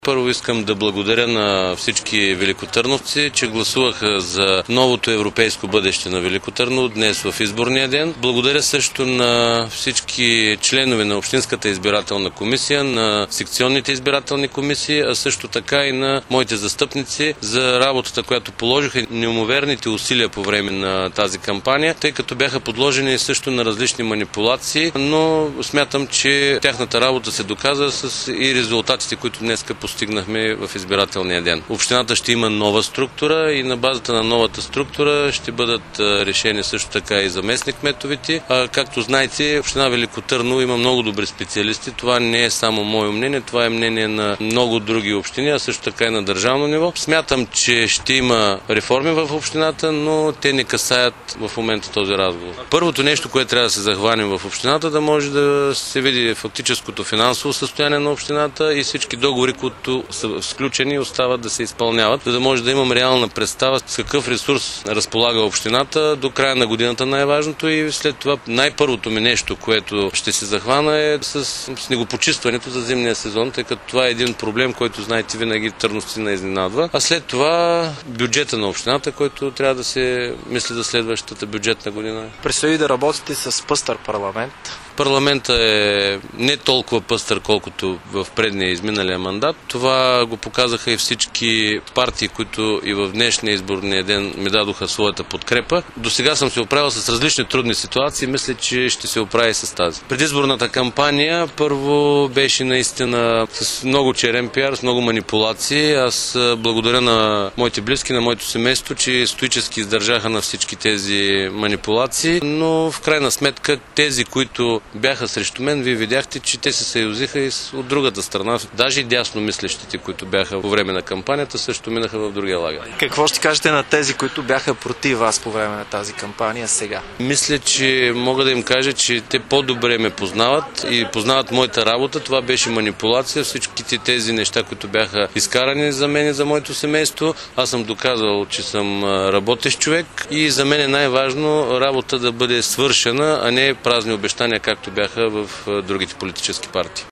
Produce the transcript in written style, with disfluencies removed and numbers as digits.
Първо искам да благодаря на всички великотърновци, че гласуваха за новото европейско бъдеще на Велико Търново днес в изборния ден. Благодаря също на всички членове на Общинската избирателна комисия, на секционните избирателни комисии, а също така и на моите застъпници за работата, която положиха, неумоверните усилия по време на тази кампания, тъй като бяха подложени също на различни манипулации, но смятам, че тяхната работа се доказа с и резултатите, които днеска постигнахме в избирателния ден. Общината ще има нова структура и на базата на новата структура ще бъдат решени също така и заместник-кметовете. Както знаете, община Велико Търново има много добри специалисти. Това не е само мое мнение, това е мнение на много други общини, а също така и на държавно ниво. Смятам, че ще има реформи в общината, но те не касаят в момента този разговор. Първото нещо, което трябва да се захванем в общината, да може да се види фактическото финансово състояние на общината и всички договори, които са сключени и остават да се изпълняват, за да може да имам реална представа с какъв ресурс разполага общината до края на годината най-важното и след това най-първото ми нещо, което ще се захвана е с снегопочистването за зимния сезон, тъй като това е един проблем, който знаете винаги търновци не изненадва. А след това бюджета на общината, който трябва да се мисли за следващата бюджетна година. Предстои да работите с пъстър парламент. Парламентът е не толкова пъстър, колкото в предния изминалия мандат. Това го показаха и всички партии, които и в днешния изборния ден ми дадоха своята подкрепа. До сега съм се оправил с различни трудни ситуации. Мисля, че ще се оправи с тази. Предизборната кампания първо беше наистина с много черен пиар, с много манипулации. Аз благодаря на моите близки, на моето семейство, че стоически издържаха на всички тези манипулации, но в крайна сметка тези, които бяха срещу мен, вие видяхте, че те се съюзиха и от другата страна. Даже и дясно мислещите, които бяха по време на кампанията, също минаха в другия лагер. Какво ще кажете на тези, които бяха против вас по време на тази кампания сега? Мисля, че мога да им кажа, че те по-добре ме познават и познават моята работа. Това беше манипулация. Всичките тези неща, които бяха изкарани за мен и за моето семейство, аз съм доказал, че съм работещ човек и за мен е най-важно работа да бъде свършена, а не празни обещания, както бяха в другите политически партии.